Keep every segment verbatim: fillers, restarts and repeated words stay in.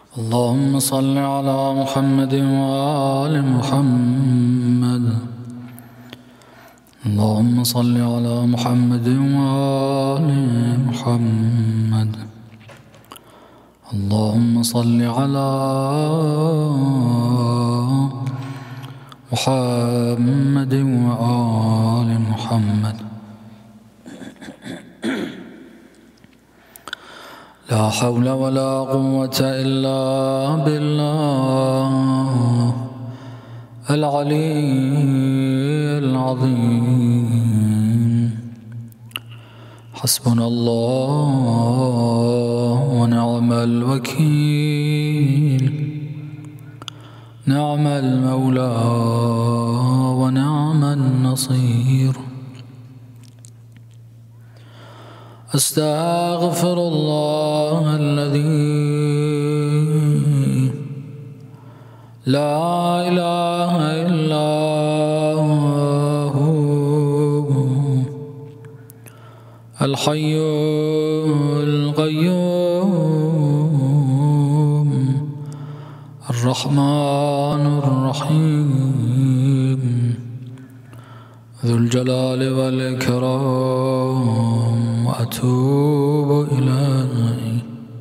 اللهم صل على محمد وآل محمد. اللهم صل على محمد وآل محمد. اللهم صل على محمد وآل محمد. لا حول ولا قوة إلا بالله العلي العظيم. حسبنا الله ونعم الوكيل، نعم المولى ونعم النصير. أستغفر الله الذي لا إله إلا هو الحي القيوم الرحمن الرحيم ذو الجلال والإكرام، وأتوب إليه.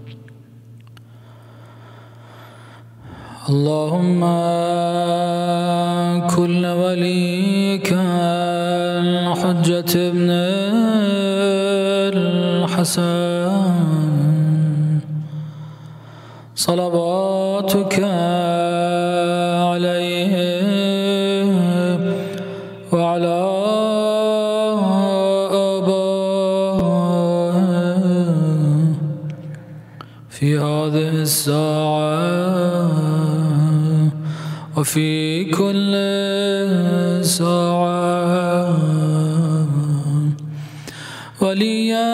اللهم كن وليك الحجة ابن الحسن صلواتك عليه وعلى في هذه الساعة وفي كل ساعة وليا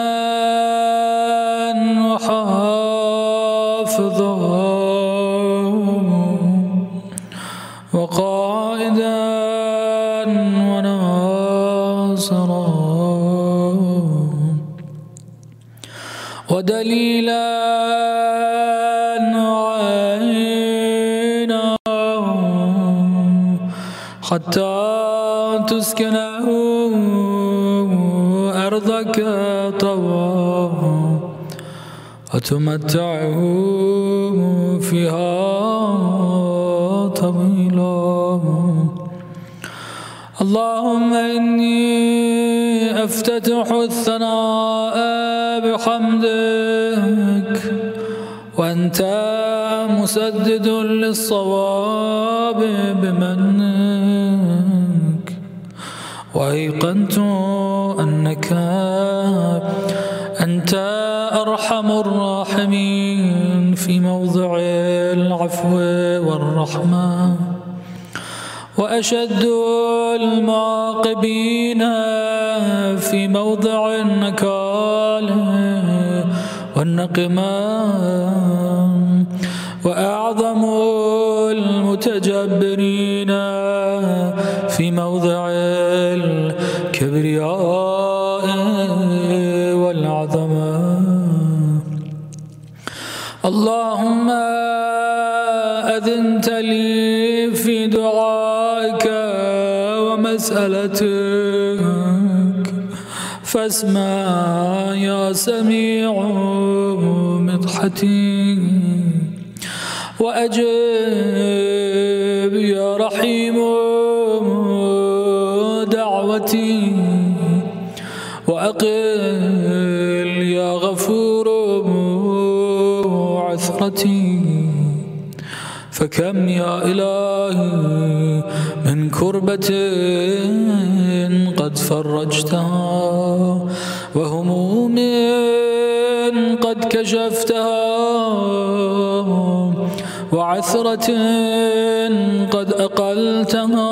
وحافظا وقائدا وناصرا ودليلا حتى تسكنه أرضك طوعا وتمتعه فيها طويلا. اللهم إني أفتتح الثناء بحمدك وأنت مسدد للصواب بمنك، وأيقنت أنك أنت أرحم الراحمين في موضع العفو والرحمة، وأشد المعاقبين في موضع النكال والنقمة، وأعظم المتجبرين في موضع الكبرياء والعظمة. اللهم أذنت لي في دعائك ومسألتك، فاسمع يا سميع مدحتي، وأجب يا رحيم دعوتي، وأقل يا غفور عثرتي. فكم يا إلهي من كربة قد فرجتها، وهموم قد كشفتها، وعثرة قد أقلتها،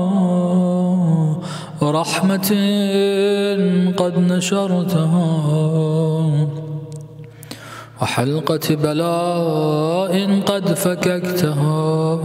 ورحمة قد نشرتها، وحلقة بلاء قد فككتها.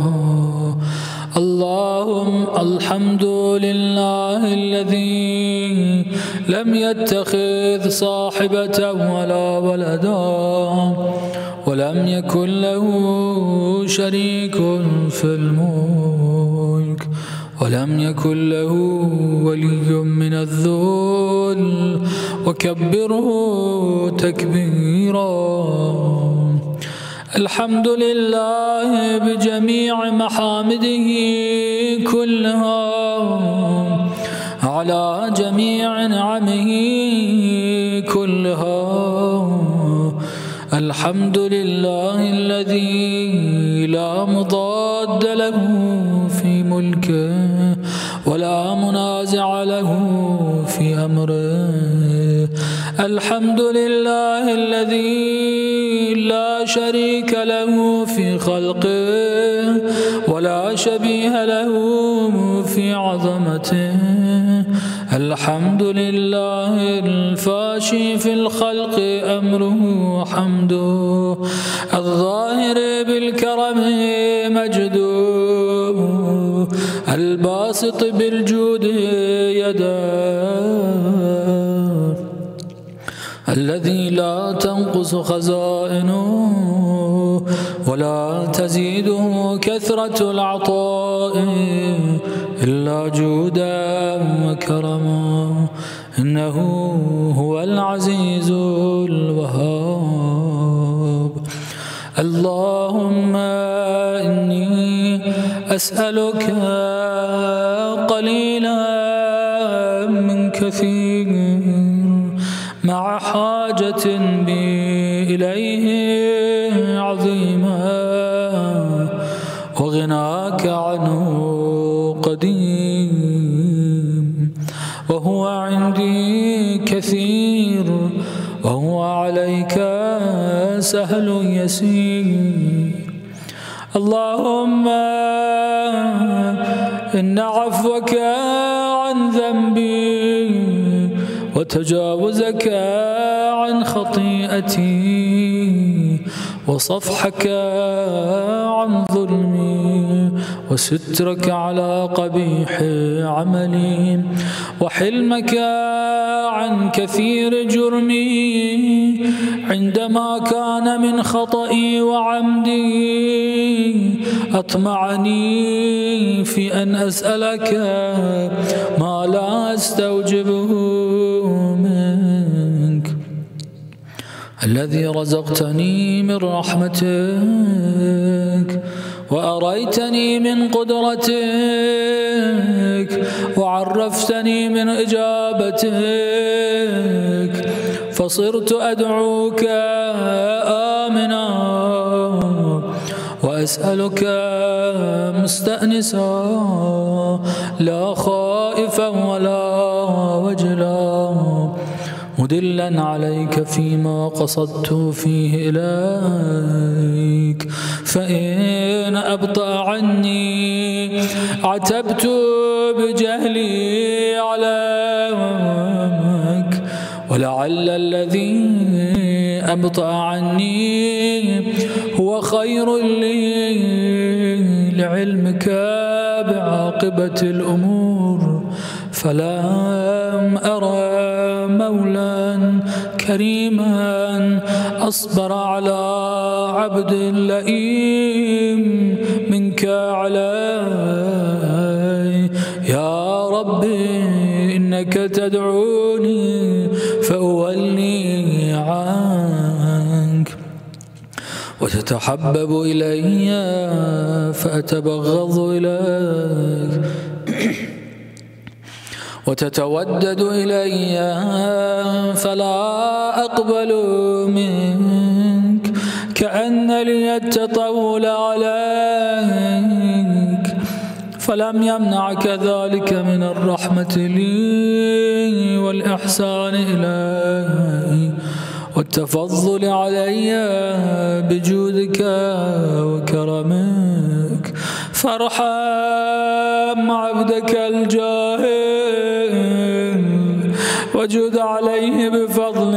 اللهم الحمد لله الذي لم يتخذ صاحبة ولا ولدا، ولم يكن له شريك في الملك ولم يكن له ولي من الذل وكبره تكبيرا. الحمد لله بجميع محامده كلها على جميع نعمه كلها. الحمد لله الذي لا مضاد له في ملكه ولا منازع له في أمره. الحمد لله الذي لا شريك له في خلقه ولا شبيه له في عظمته. الحمد لله الفاشي في الخلق أمره حمده الظاهر بالكرم مجده الباسط بالجود يده الذي لا تنقص خزائنه ولا تزيده كثرة العطاء إلا جودا وكرما. إنه هو العزيز الوهاب. اللهم إني أسألك قليلا من كثير مع حاجة بي إليه عظيمة وغناك عنه قديم وهو عندي كثير وهو عليك سهل يسير. اللهم إن عفوك عن ذنبي وتجاوزك عن خطيئتي وصفحك عن ظلمي وسترك على قبيح عملي وحلمك عن كثير جرمي عندما كان من خطئي وعمدي أطمعني في أن أسألك ما لا أستوجبه منك الذي رزقتني من رحمتك وأريتني من قدرتك وعرفتني من إجابتك فصرت أدعوك آمنا وأسألك مستأنسا لا خائفا ولا وجلا مدلا عليك فيما قصدت فيه إليك. فإن أبطأ عني عتبت بجهلي عليك ولعل الذي أبطأ عني هو خير لي لعلمك بعاقبة الأمور. فلم أرى مولا كريما أصبر على عبد لئيم منك علي. يا ربي إنك تدعوني فأولي عنك وتتحبب إلي فأتبغض إليك وتتودد إلي فلا أقبل منك كأن لي التطول عليك. فلم يمنعك ذلك من الرحمة لي والإحسان إلي والتفضل علي بجودك وكرمك. فارحم عبدك الجاهل وجد عليه بفضل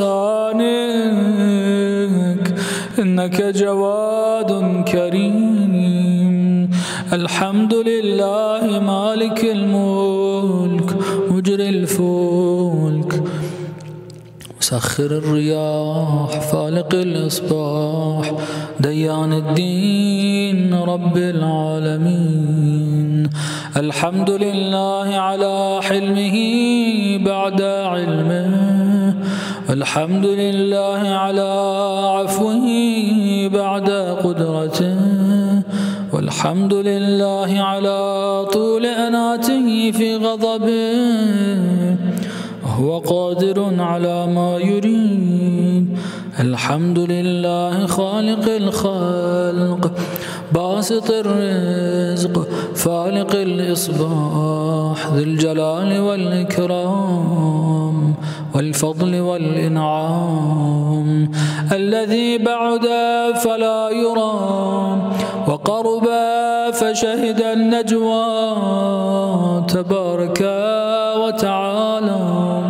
إحسانك إنك جواد كريم. الحمد لله مالك الملك مجري الفلك مسخر الرياح فالق الإصباح ديان الدين رب العالمين. الحمد لله على حلمه بعد علمه، الحمد لله على عفوه بعد قدرته، والحمد لله على طول أناته في غضبه، وهو قادر على ما يريد. الحمد لله خالق الخلق باسط الرزق فالق الإصباح ذي الجلال والإكرام والفضل والإنعام، الذي بعد فلا يرى وقرب فشهد النجوى تبارك وتعالى.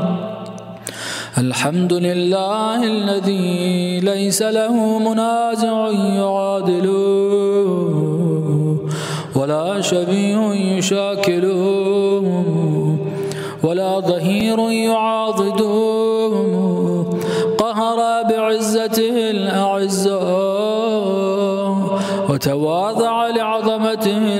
الحمد لله الذي ليس له منازع يعادله ولا شبيه يشاكله ولا ظهير يعاضده، قهر بعزته الأعزاء وتواضع لعظمته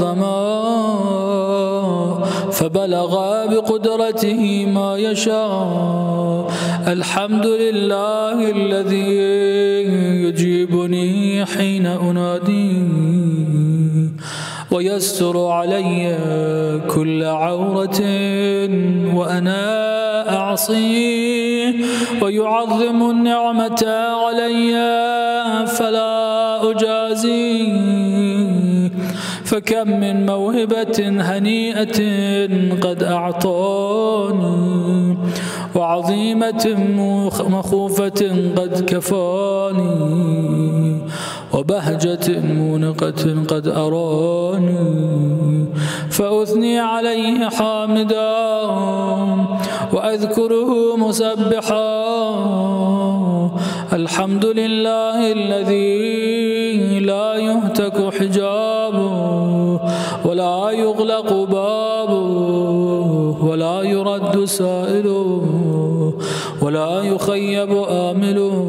العظماء، فبلغ بقدرته ما يشاء. الحمد لله الذي يجيبني حين أناديه ويستر علي كل عورة وأنا أعصيه، ويعظم النعمة علي فلا أجازيه. فكم من موهبة هنيئة قد أعطاني، وعظيمة مخوفة قد كفاني، وبهجة مونقة قد أراني، فأثني عليه حامدا وأذكره مسبحا. الحمد لله الذي لا يهتك حجابه ولا يغلق بابه ولا يرد سائله ولا يخيب آمله.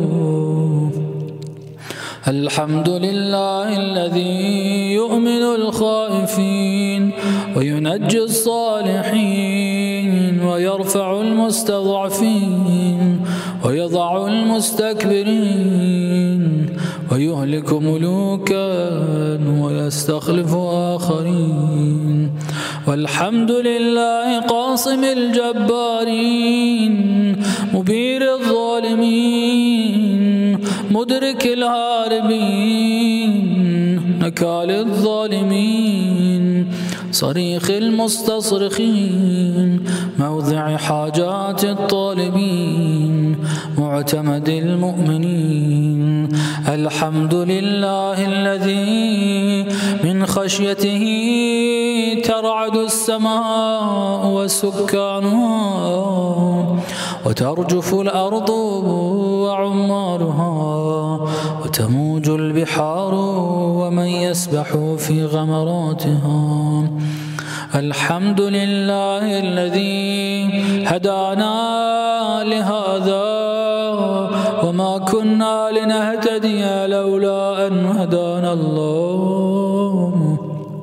الحمد لله الذي يؤمن الخائفين وينجي الصالحين ويرفع المستضعفين ويضع المستكبرين ويهلك ملوكا ويستخلف آخرين. والحمد لله قاصم الجبارين مبير الظالمين مدرك الهاربين نكال الظالمين صريخ المستصرخين موضع حاجات الطالبين معتمد المؤمنين. الحمد لله الذي من خشيته ترعد السماء وسكانها وترجف الأرض وعمارها وتموج البحار ومن يسبح في غمراتها. الحمد لله الذي هدانا لهذا وما كنا لنهتدي لولا أن هدانا الله.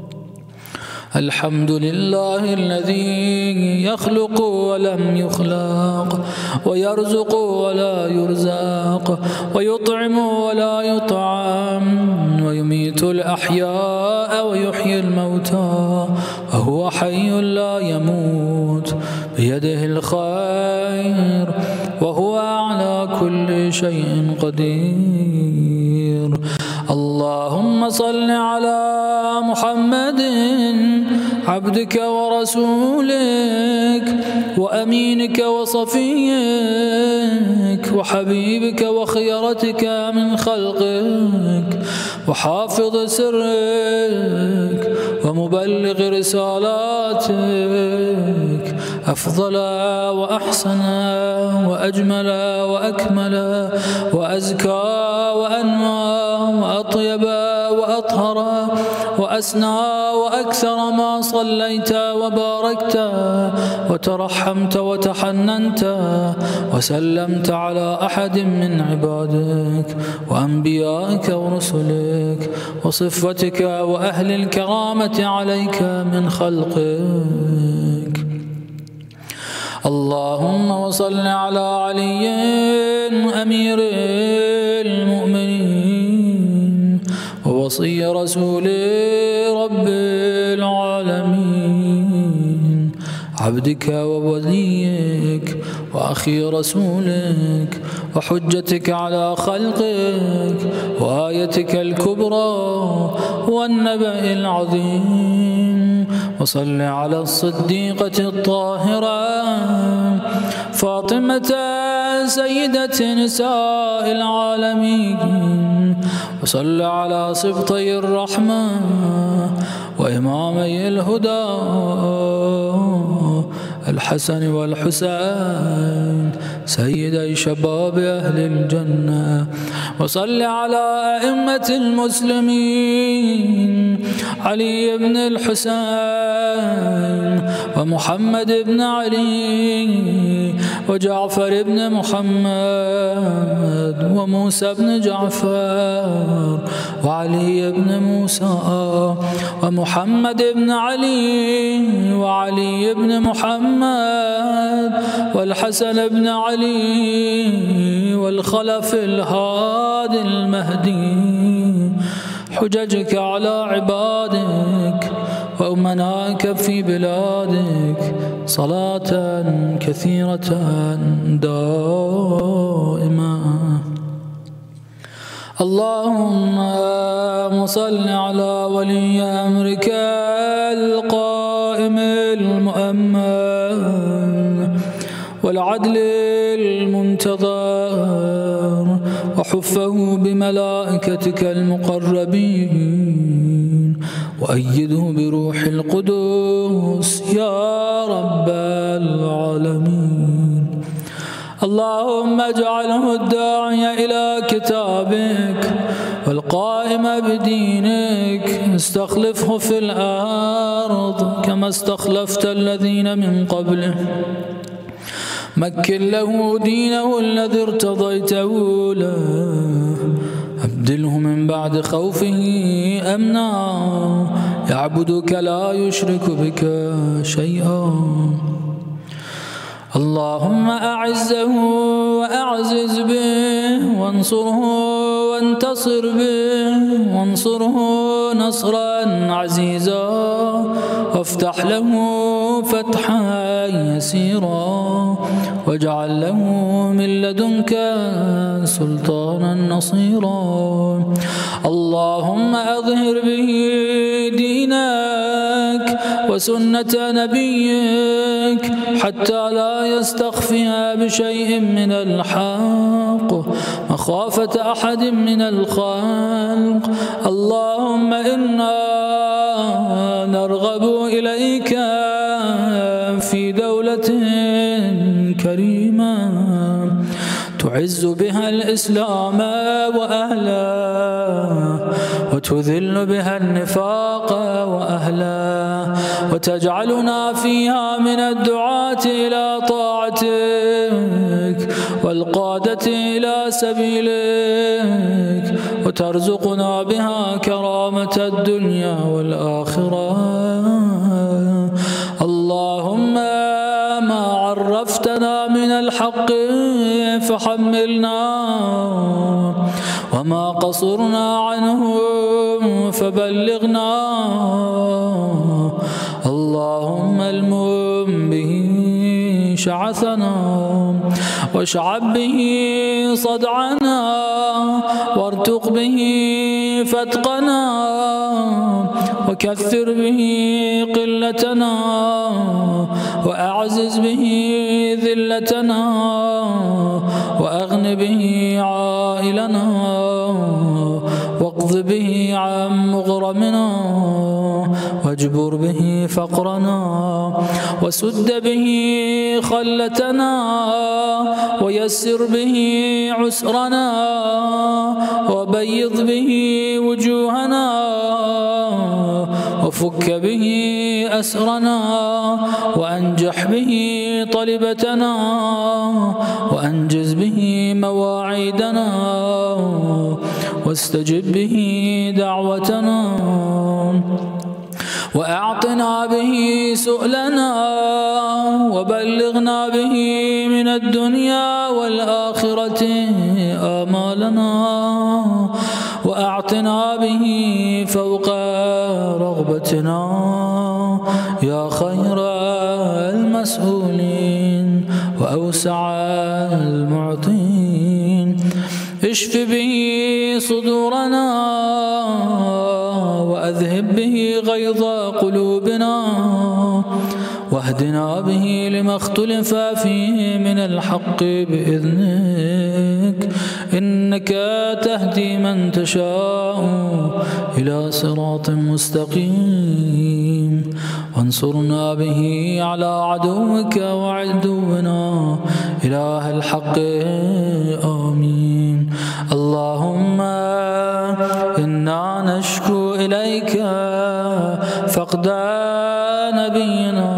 الحمد لله الذي يخلق ولم يخلق ويرزق ولا يرزق ويطعم ولا يطعم ويميت الأحياء ويحيي الموتى وهو حي لا يموت بيده الخير وهو على كل شيء قدير. اللهم صل على محمد عبدك ورسولك وأمينك وصفيك وحبيبك وخيرتك من خلقك وحافظ سرك ومبلغ رسالاتك أفضل وأحسن وأجمل وأكمل وأزكى وأنمى وأطيب وأطهر وأسنى وأكثر ما صليت وباركت وترحمت وتحننت وسلمت على أحد من عبادك وأنبيائك ورسلك وصفتك وأهل الكرامة عليك من خلقك. اللهم وصل على علي أمير المؤمنين ووصي رسول رب العالمين، عبدك ووليك وأخي رسولك وحجتك على خلقك وآيتك الكبرى والنبأ العظيم. وصل على الصديقة الطاهرة فاطمة سيدة نساء العالمين، وصل على سبطي الرحمة وإمامي الهدى الحسن والحسين سيدي شباب أهل الجنة. وصل على أئمة المسلمين علي بن الحسين ومحمد بن علي وجعفر بن محمد وموسى بن جعفر وعلي بن موسى ومحمد بن علي وعلي بن محمد والحسن بن علي والخلف الهادي المهدي. حججك على عبادك وأمنائك في بلادك صلاة كثيرة دائمة. اللهم صل على ولي أمرك القائم المؤمن والعدل المنتظر وحفه بملائكتك المقربين وأيده بروح القدس يا رب العالمين. اللهم اجعله الداعي إلى كتابك والقائم بدينك، استخلفه في الأرض كما استخلفت الذين من قبله. مكن له دينه الذي ارتضيته له، أبدله من بعد خوفه أمنا يعبدك لا يشرك بك شيئا. اللهم أعزه وأعزز به وانصره وانتصر به وانصره نصرا عزيزا وافتح له فتحا يسيرا واجعل له من لدنك سلطانا نصيرا. اللهم أظهر به دينك وسنة نبيك حتى لا يستخفي بشيء من الحق مخافة أحد من الخلق. اللهم إنا نرغب إليك في دولة كريمة تعز بها الإسلام وأهله وتذل بها النفاق وأهله وتجعلنا فيها من الدعاة إلى طاعتك والقادة إلى سبيلك وترزقنا بها كرامة الدنيا والآخرة. اللهم ما عرفتنا من الحق فحملنا وما قصرنا عنه فبلغنا. اللهم المم به شعثنا واشعب به صدعنا وارتق به فتقنا وكثر به قلتنا وأعزز به ذلتنا وأغن به عائلنا واقض به عن مغرمنا واجبر به فقرنا وسد به خلتنا ويسر به عسرنا وبيض به وجوهنا وفك به أسرنا وأنجح به طلبتنا وأنجز به مواعيدنا واستجب به دعوتنا وأعطنا به سؤلنا وبلغنا به من الدنيا والآخرة آمالنا وأعطنا به فوق رغبتنا يا خير المسؤولين وأوسع المعطين. اشف به صدورنا وأذهب به غيظ قلوبنا واهدنا به لما اختلف فيه من الحق بإذنك إنك تهدي من تشاء إلى صراط مستقيم. وانصرنا به على عدوك وعدونا إله الحق آمين. اللهم إنا نشكو إليك فقد نبينا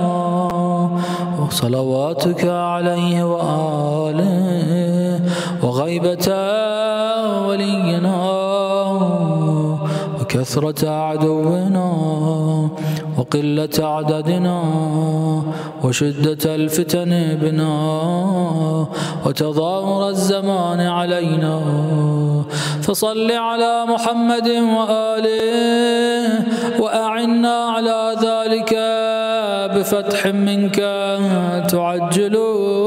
وصلواتك عليه وآله وغيبة ولينا وكثرة عدونا وقلة عددنا وشدة الفتن بنا وتظاهر الزمان علينا. فصل على محمد وآله وأعنا على ذلك بفتح منك تعجل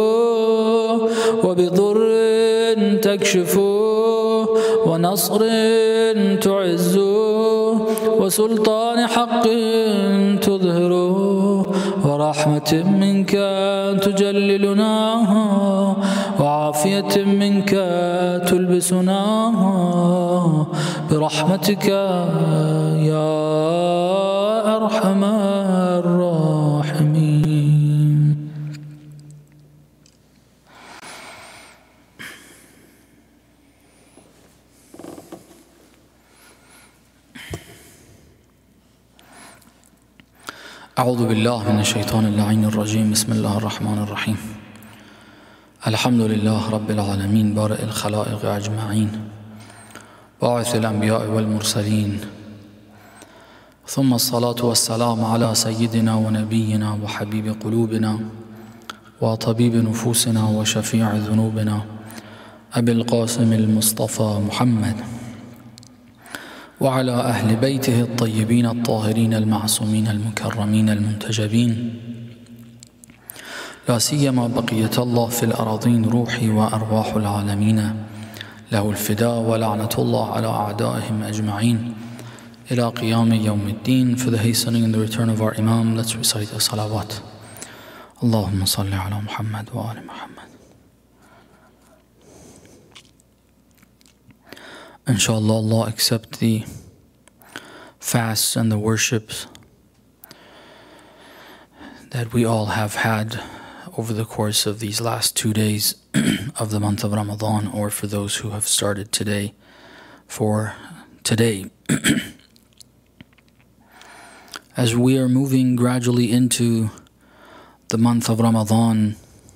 وبضر تكشف ونصر تعز وسلطان حق تظهر ورحمة منك تجللنا وعافية منك تلبسنا برحمتك يا أرحم الراحمين. أعوذ بالله من الشيطان اللعين الرجيم. بسم الله الرحمن الرحيم. الحمد لله رب العالمين بارئ الخلائق أجمعين باعث الأنبياء والمرسلين، ثم الصلاة والسلام على سيدنا ونبينا وحبيب قلوبنا وطبيب نفوسنا وشفيع ذنوبنا أبي القاسم المصطفى محمد وعلى أهل بيته الطيبين الطاهرين المعصومين المكرمين المنتجبين، لا سيما بقية الله في الأراضين روحي وأرواح العالمين له الفداء ولعنة الله على أعدائهم أجمعين إلى قيام يوم الدين. For the hastening and the return of our Imam, let's recite the salawat. اللهم صل على محمد وآل محمد. Inshallah, Allah accept the fasts and the worships that we all have had over the course of these last two days of the month of Ramadan, or for those who have started today, for today. As we are moving gradually into the month of Ramadan,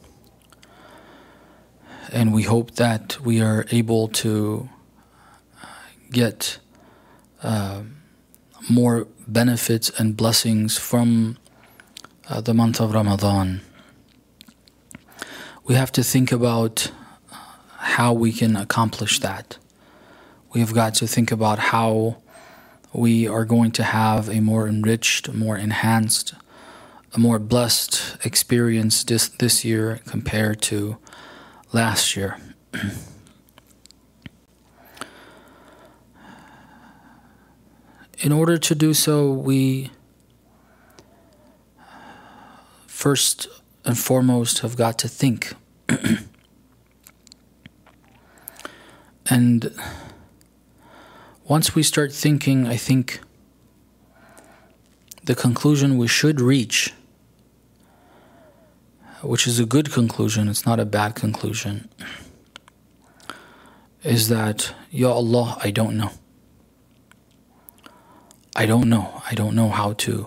and we hope that we are able to get uh, more benefits and blessings from uh, the month of Ramadan, we have to think about how we can accomplish that. We have got to think about how we are going to have a more enriched, more enhanced, a more blessed experience this, this year compared to last year. In order to do so, we first and foremost have got to think. And once we start thinking, I think the conclusion we should reach, which is a good conclusion, it's not a bad conclusion, is that, Ya Allah, I don't know. I don't know. I don't know how to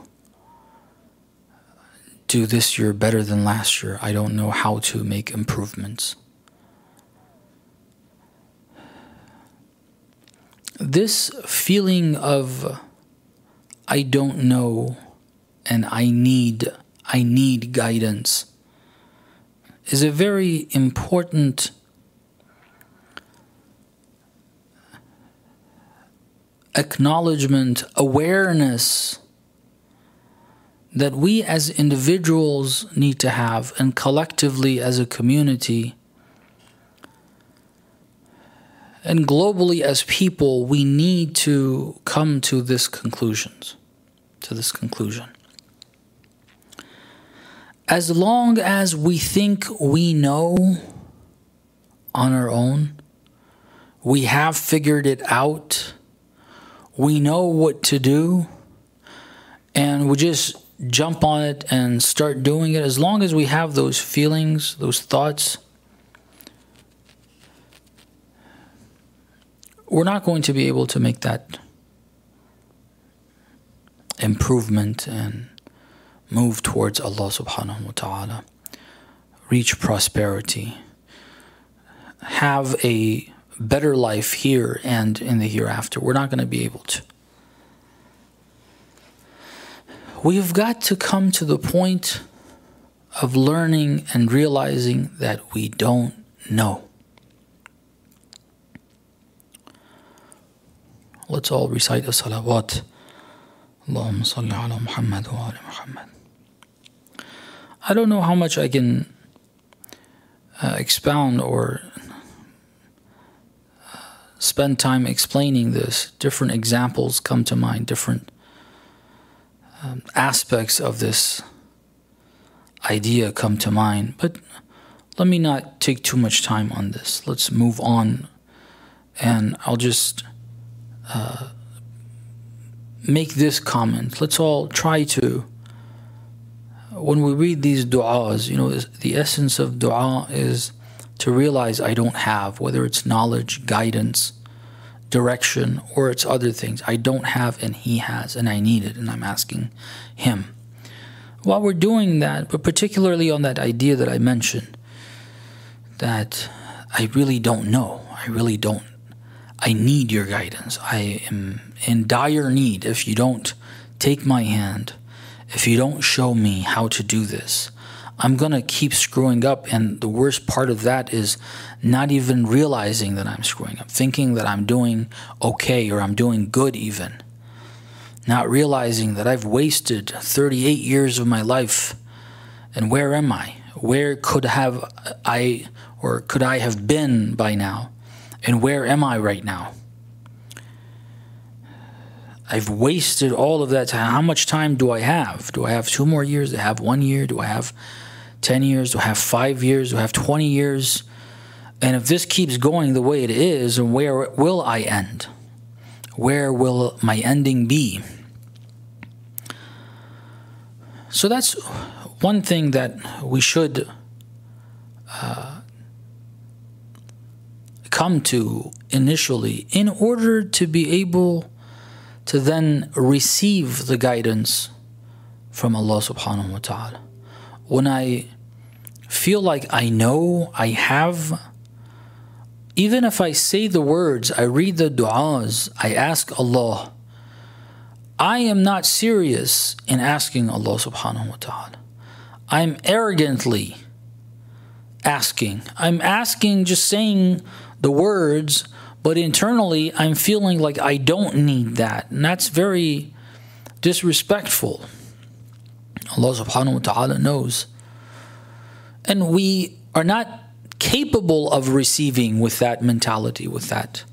do this year better than last year. I don't know how to make improvements. This feeling of I don't know and I need I need guidance is a very important acknowledgement, awareness that we as individuals need to have, and collectively as a community, and globally as people, we need to come to this conclusions, to this conclusion. As long as we think we know on our own, we have figured it out, we know what to do, and we just jump on it and start doing it, as long as we have those feelings, those thoughts, we're not going to be able to make that improvement and move towards Allah subhanahu wa ta'ala, reach prosperity, have a better life here and in the hereafter. We're not going to be able to. We've got to come to the point of learning and realizing that we don't know. Let's all recite a salawat. Allahumma salli ala Muhammad wa ala Muhammad. I don't know how much I can uh, expound or uh, spend time explaining this. Different examples come to mind, different um, aspects of this idea come to mind. But let me not take too much time on this. Let's move on, and I'll just uh, make this comment. Let's all try to, when we read these du'as, you know, the essence of du'a is to realize I don't have, whether it's knowledge, guidance, direction, or it's other things. I don't have and He has, and I need it, and I'm asking Him. While we're doing that, but particularly on that idea that I mentioned, that I really don't know, I really don't, I need your guidance. I am in dire need. If you don't take my hand, if you don't show me how to do this, I'm going to keep screwing up. And the worst part of that is not even realizing that I'm screwing up, thinking that I'm doing okay or I'm doing good even. Not realizing that I've wasted thirty-eight years of my life. And where am I? Where could have I or could I have been by now? And where am I right now? I've wasted all of that time. How much time do I have? Do I have two more years? Do I have one year? Do I have ten years? Do I have five years? Do I have twenty years? And if this keeps going the way it is, where will I end? Where will my ending be? So that's one thing that we should uh, come to initially in order to be able to then receive the guidance from Allah subhanahu wa ta'ala. When I feel like I know, I have, even if I say the words, I read the du'as, I ask Allah, I am not serious in asking Allah subhanahu wa ta'ala. I'm arrogantly asking. I'm asking, just saying the words, but internally I'm feeling like I don't need that. And that's very disrespectful. Allah subhanahu wa ta'ala knows. And we are not capable of receiving with that mentality, with that.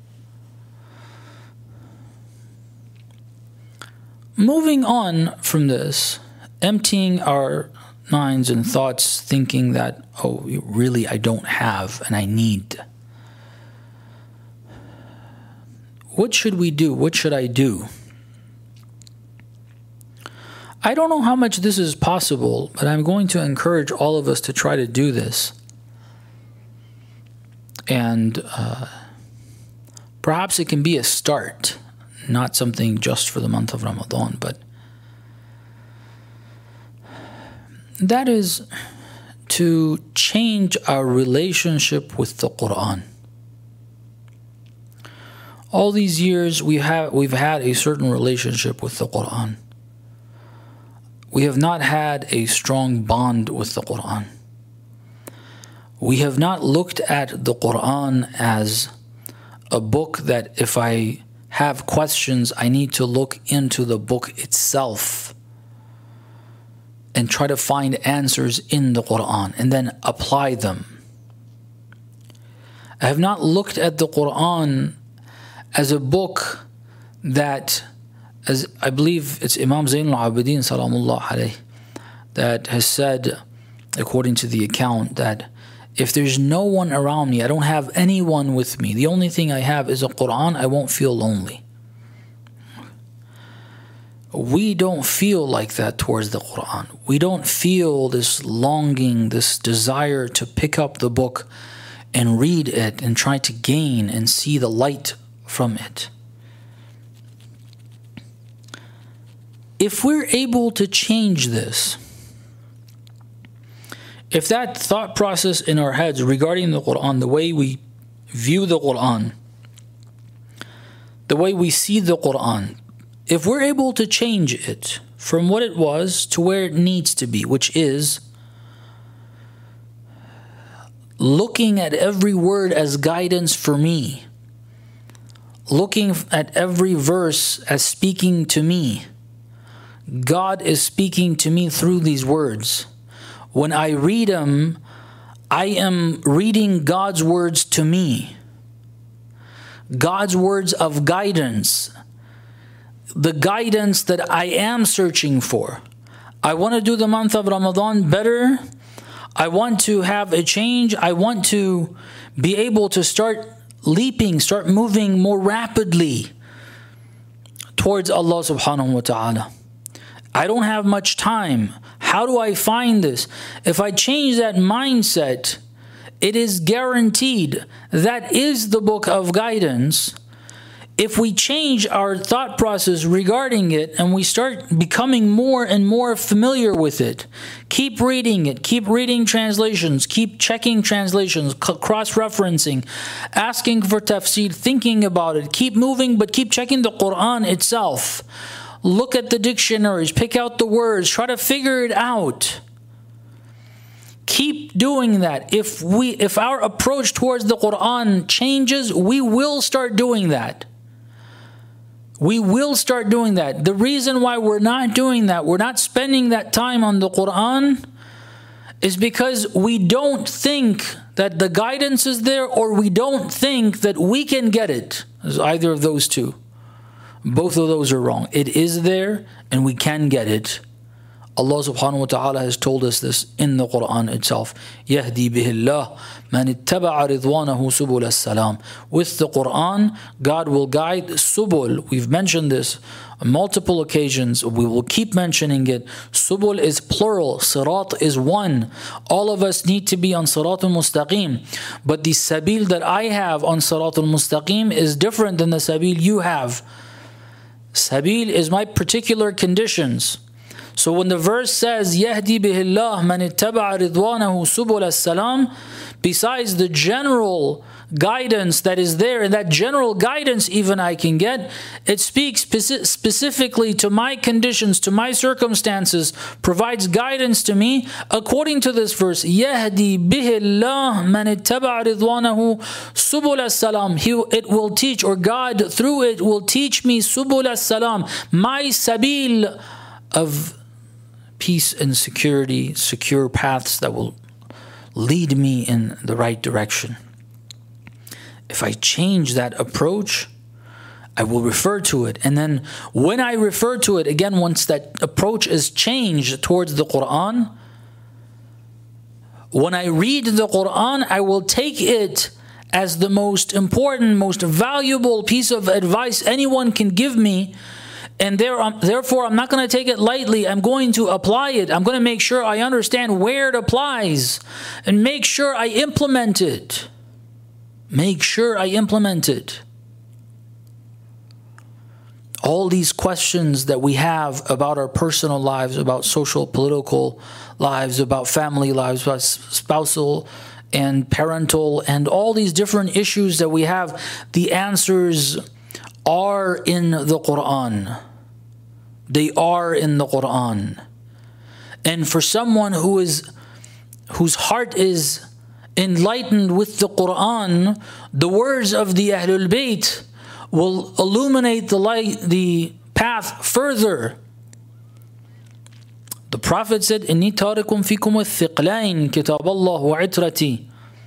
Moving on from this, emptying our minds and thoughts, thinking that, oh, really I don't have and I need. What should we do? What should I do? I don't know how much this is possible, but I'm going to encourage all of us to try to do this. And uh, perhaps it can be a start, not something just for the month of Ramadan, but that is to change our relationship with the Quran. All these years we have we've had a certain relationship with the Quran. We have not had a strong bond with the Quran. We have not looked at the Quran as a book that if I have questions, I need to look into the book itself and try to find answers in the Quran and then apply them. I have not looked at the Quran as a book that, as I believe it's Imam Zayn al-Abidin salamullah alayh, that has said, according to the account, that if there's no one around me, I don't have anyone with me, the only thing I have is a Quran, I won't feel lonely. We don't feel like that towards the Quran. We don't feel this longing, this desire to pick up the book and read it and try to gain and see the light from it. If we're able to change this, if that thought process in our heads regarding the Quran, the way we view the Quran, the way we see the Quran, if we're able to change it from what it was to where it needs to be, which is looking at every word as guidance for me, looking at every verse as speaking to me. God is speaking to me through these words. When I read them, I am reading God's words to me. God's words of guidance. The guidance that I am searching for. I want to do the month of Ramadan better. I want to have a change. I want to be able to start leaping, start moving more rapidly towards Allah subhanahu wa ta'ala. I don't have much time. How do I find this? If I change that mindset, it is guaranteed that is the book of guidance. If we change our thought process regarding it and we start becoming more and more familiar with it, keep reading it, keep reading translations, keep checking translations, cross-referencing, asking for tafsir, thinking about it, keep moving, but keep checking the Quran itself. Look at the dictionaries, pick out the words, try to figure it out. Keep doing that. If we, if our approach towards the Quran changes, we will start doing that. We will start doing that. The reason why we're not doing that, we're not spending that time on the Quran, is because we don't think that the guidance is there, or we don't think that we can get it. It's either of those two. Both of those are wrong. It is there and we can get it. Allah subhanahu wa ta'ala has told us this in the Quran itself. يَهْدِي بِهِ اللَّهُ مَنِ اتَّبَعَ رِضْوَانَهُ سُبُلَ السَّلَامِ. With the Quran, God will guide subul. We've mentioned this on multiple occasions. We will keep mentioning it. Subul is plural. Sirat is one. All of us need to be on Sirat al-Mustaqim. But the sabil that I have on Sirat al-Mustaqim is different than the sabil you have. Sabil is my particular conditions. So when the verse says, يَهْدِي بِهِ اللَّهُ مَنِ اتَّبَعَ رِضْوَانَهُ سُبُلَ السَّلَامِ, besides the general guidance that is there, and that general guidance even I can get, it speaks speci specifically to my conditions, to my circumstances, provides guidance to me according to this verse. يَهْدِي بِهِ اللَّهُ مَنِ اتَّبَعَ رِضْوَانَهُ سُبُلَ السَّلَامِ. It will teach, or God through it will teach me subul as-salam, my sabil of peace and security, secure paths that will lead me in the right direction. If I change that approach, I will refer to it. And then when I refer to it, again, once that approach is changed towards the Quran, when I read the Quran, I will take it as the most important, most valuable piece of advice anyone can give me. And there, um, therefore, I'm not going to take it lightly. I'm going to apply it. I'm going to make sure I understand where it applies and make sure I implement it. Make sure I implement it. all these questions that we have about our personal lives, about social, political lives, about family lives, about spousal and parental, and all these different issues that we have, the answers are in the Quran. They are in the Quran. And for someone who is whose heart is enlightened with the Quran, the words of the Ahlul Bayt will illuminate the light, the path further. The Prophet said, "Inni tarikum fikum al-thiqlain, kitab Allah wa itrati."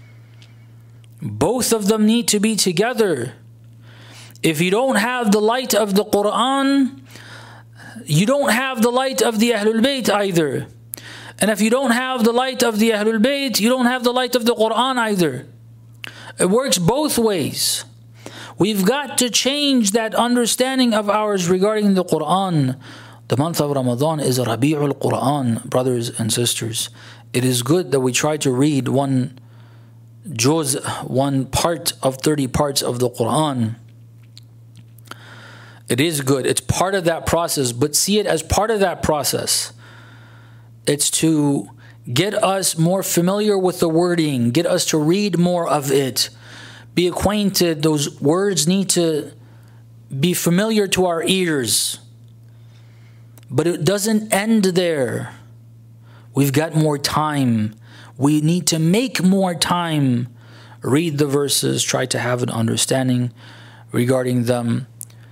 Both of them need to be together. If you don't have the light of the Quran, you don't have the light of the Ahlul Bayt either. And if you don't have the light of the Ahlul Bayt, you don't have the light of the Quran either. It works both ways. We've got to change that understanding of ours regarding the Quran. The month of Ramadan is Rabi'ul Quran, brothers and sisters. It is good that we try to read one juz, one part of thirty parts of the Quran. It is good. It's part of that process, but see it as part of that process. It's to get us more familiar with the wording, get us to read more of it, be acquainted. Those words need to be familiar to our ears. But it doesn't end there. We've got more time. We need to make more time. Read the verses, try to have an understanding regarding them.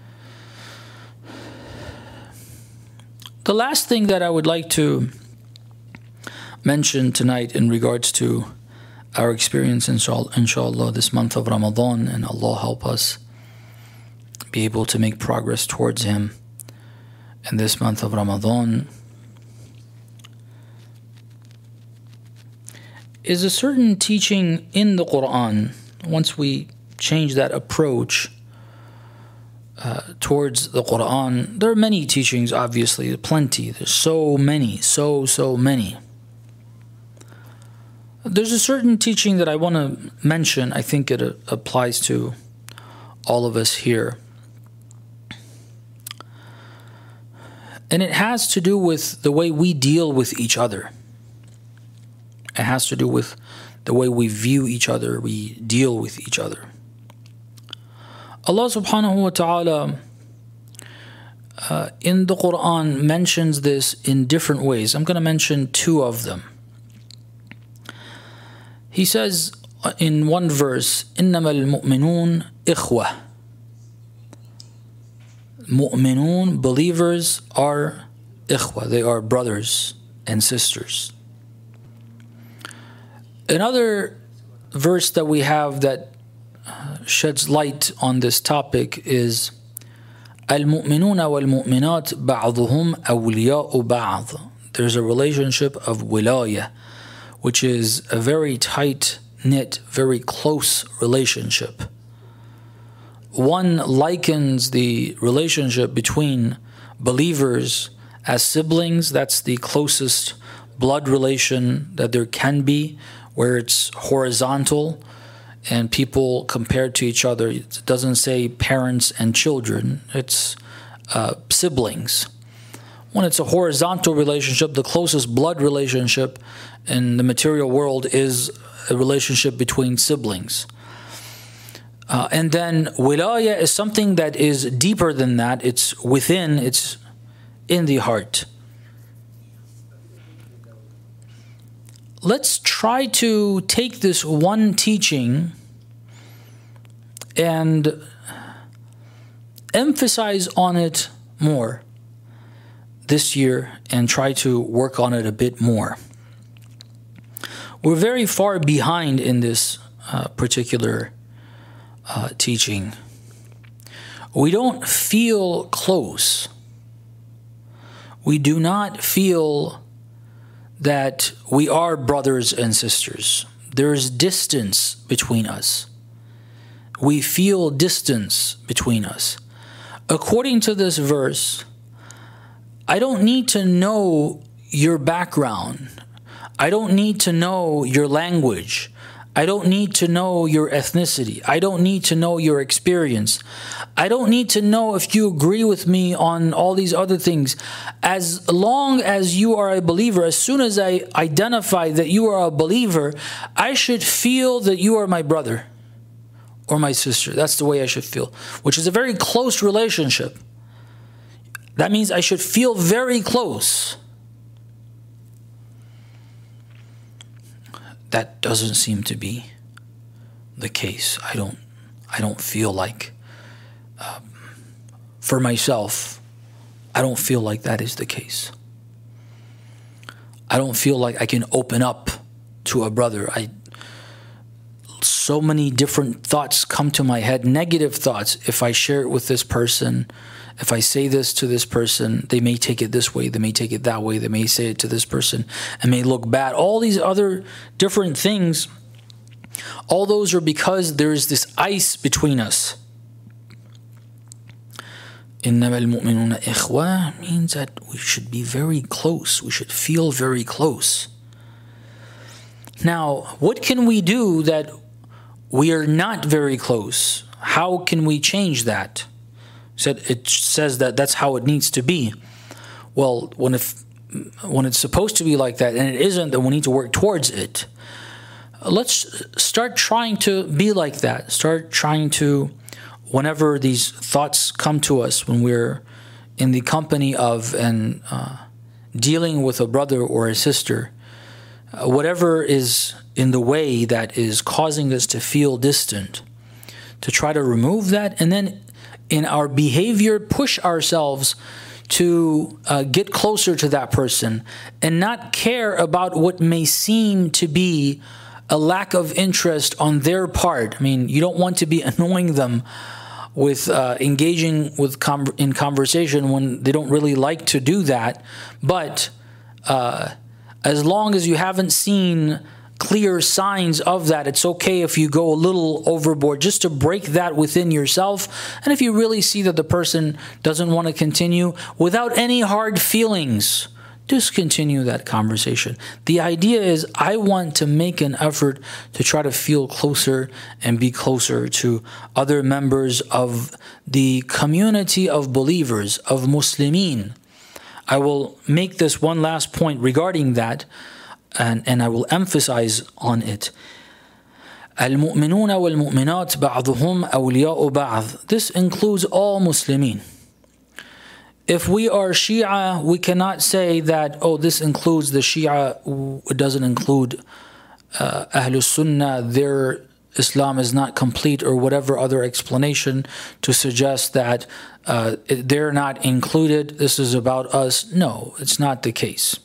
The last thing that I would like to mention tonight in regards to our experience, inshallah, this month of Ramadan, and Allah help us be able to make progress towards Him in this month of Ramadan, is a certain teaching in the Quran. Once we change that approach uh, towards the Quran, there are many teachings, obviously, plenty. There's so many, so, so many. There's a certain teaching that I want to mention. I think it uh, applies to all of us here. And it has to do with the way we deal with each other. It has to do with the way we view each other, we deal with each other. Allah subhanahu wa ta'ala uh, in the Quran mentions this in different ways. I'm going to mention two of them. He says in one verse, إِنَّمَا الْمُؤْمِنُونَ إِخْوَةٌ. Mu'minun, believers, are ikhwa. They are brothers and sisters. Another verse that we have that sheds light on this topic is الْمُؤْمِنُونَ وَالْمُؤْمِنَاتِ بَعْضُهُمْ أَوْلِيَاءُ بَعْضٍ. There's a relationship of wilayah, which is a very tight-knit, very close relationship. One likens the relationship between believers as siblings. That's the closest blood relation that there can be, where it's horizontal and people compared to each other. It doesn't say parents and children, it's uh, siblings. When it's a horizontal relationship, the closest blood relationship in the material world is a relationship between siblings. Uh, and then wilaya is something that is deeper than that. It's within, it's in the heart. Let's try to take this one teaching and emphasize on it more this year and try to work on it a bit more. We're very far behind in this uh, particular uh, teaching. We don't feel close. We do not feel that we are brothers and sisters. There is distance between us. We feel distance between us. According to this verse, I don't need to know your background. I don't need to know your language. I don't need to know your ethnicity. I don't need to know your experience. I don't need to know if you agree with me on all these other things. As long as you are a believer, as soon as I identify that you are a believer, I should feel that you are my brother or my sister. That's the way I should feel, which is a very close relationship. That means I should feel very close. That doesn't seem to be the case. I don't, I don't feel like, um, for myself, I don't feel like that is the case. I don't feel like I can open up to a brother. I, so many different thoughts come to my head, negative thoughts. If I share it with this person, if I say this to this person, they may take it this way, they may take it that way, they may say it to this person and may look bad. All these other different things, all those are because there is this ice between us. إِنَّمَا الْمُؤْمِنُونَ إِخْوَةٌ means that we should be very close, we should feel very close. Now, what can we do that we are not very close? How can we change that? Said it says that that's how it needs to be. Well, when if when it's supposed to be like that and it isn't, then we need to work towards it. Let's start trying to be like that. Start trying to, whenever these thoughts come to us, when we're in the company of and uh, dealing with a brother or a sister, uh, whatever is in the way that is causing us to feel distant, to try to remove that, and then in our behavior, push ourselves to uh, get closer to that person and not care about what may seem to be a lack of interest on their part. I mean, you don't want to be annoying them with uh, engaging with com in conversation when they don't really like to do that. But uh, as long as you haven't seen clear signs of that, it's okay if you go a little overboard, just to break that within yourself. And if you really see that the person doesn't want to continue, without any hard feelings, discontinue that conversation. The idea is, I want to make an effort to try to feel closer and be closer to other members of the community of believers, of Muslimin. I will make this one last point regarding that, And, and I will emphasize on it. الْمُؤْمِنُونَ وَالْمُؤْمِنَاتِ بَعْضُهُمْ أَوْلِيَاءُ بَعْضٍ. This includes all Muslimin. If we are Shia, we cannot say that, oh, this includes the Shia, it doesn't include uh, Ahlul Sunnah, their Islam is not complete, or whatever other explanation to suggest that uh, they're not included, this is about us. No, it's not the case.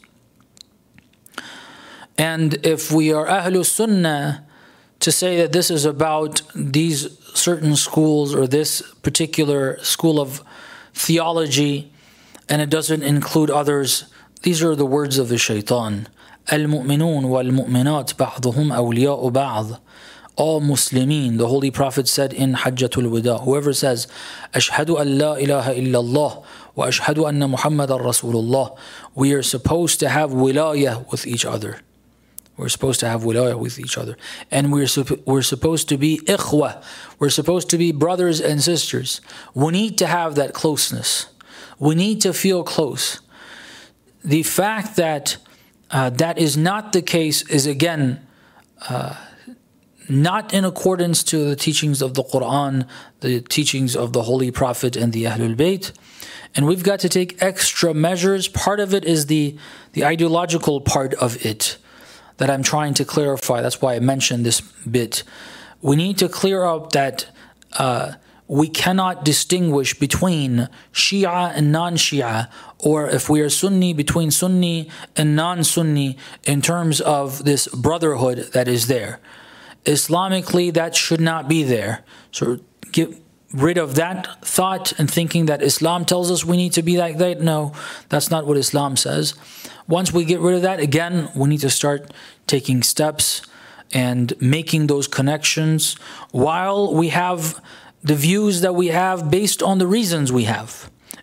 And if we are Ahlul Sunnah, to say that this is about these certain schools or this particular school of theology and it doesn't include others, these are the words of the shaitan. Al-mu'minun wal-mu'minat ba'duhum awliya'u ba'd. All Muslimin, the Holy Prophet said in Hajjatul Wada, whoever says, Ashhadu an la ilaha illallah wa ashhadu anna Muhammadan Rasulullah, we are supposed to have wilayah with each other. We're supposed to have wilayah with each other. And we're, we're supposed to be ikhwah. We're supposed to be brothers and sisters. We need to have that closeness. We need to feel close. The fact that uh, that is not the case is, again, uh, not in accordance to the teachings of the Quran, the teachings of the Holy Prophet and the Ahlul Bayt. And we've got to take extra measures. Part of it is the, the ideological part of it that I'm trying to clarify. That's why I mentioned this bit. We need to clear up that uh, we cannot distinguish between Shia and non-Shia, or if we are Sunni, between Sunni and non-Sunni in terms of this brotherhood that is there. Islamically, that should not be there. So get rid of that thought and thinking that Islam tells us we need to be like that. No, that's not what Islam says. Once we get rid of that, again, we need to start taking steps and making those connections while we have the views that we have based on the reasons we have.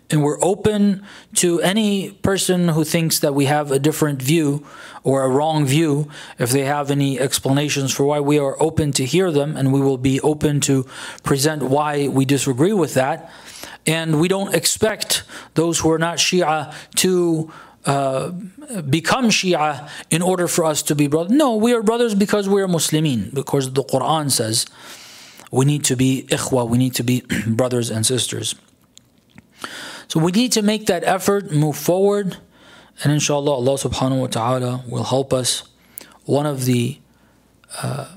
And we're open to any person who thinks that we have a different view or a wrong view. If they have any explanations for why, we are open to hear them, and we will be open to present why we disagree with that. And we don't expect those who are not Shia to uh, become Shia in order for us to be brothers. No, we are brothers because we are Muslimin, because the Quran says we need to be ikhwa, we need to be brothers and sisters. So we need to make that effort, move forward, and inshallah Allah subhanahu wa ta'ala will help us. One of the uh,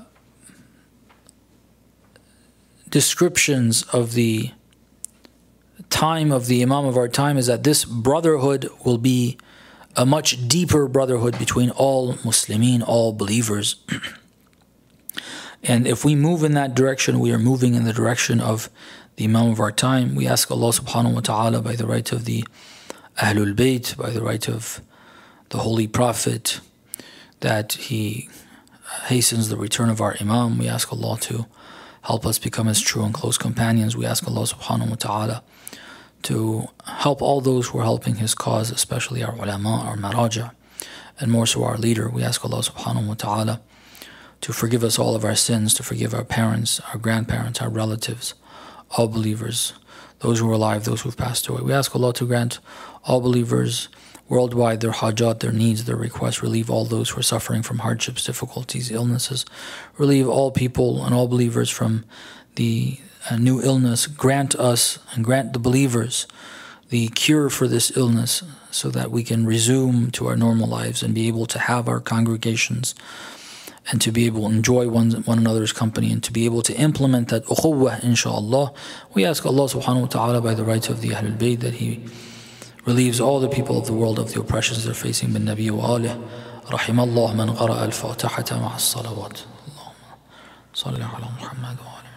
descriptions of the time of the Imam of our time is that this brotherhood will be a much deeper brotherhood between all Muslimin, all believers. And if we move in that direction, we are moving in the direction of the Imam of our time. We ask Allah subhanahu wa ta'ala, by the right of the Ahlul Bayt, by the right of the Holy Prophet, that He hastens the return of our Imam. We ask Allah to help us become His true and close companions. We ask Allah subhanahu wa ta'ala to help all those who are helping His cause, especially our ulama, our maraja, and more so our leader. We ask Allah subhanahu wa ta'ala to forgive us all of our sins, to forgive our parents, our grandparents, our relatives, all believers, those who are alive, those who have passed away. We ask Allah to grant all believers worldwide their hajat, their needs, their requests, relieve all those who are suffering from hardships, difficulties, illnesses, relieve all people and all believers from the uh, new illness. Grant us and grant the believers the cure for this illness so that we can resume to our normal lives and be able to have our congregations and to be able to enjoy one, one another's company and to be able to implement that ukhuwah, inshaAllah. We ask Allah subhanahu wa ta'ala, by the right of the Ahlul Bayt, that He relieves all the people of the world of the oppressions they're facing. Bin Nabi wa alih. Rahimallah man qara'a al-Fatihata ma'a as-salawat. Allahumma salli ala Muhammad wa alih.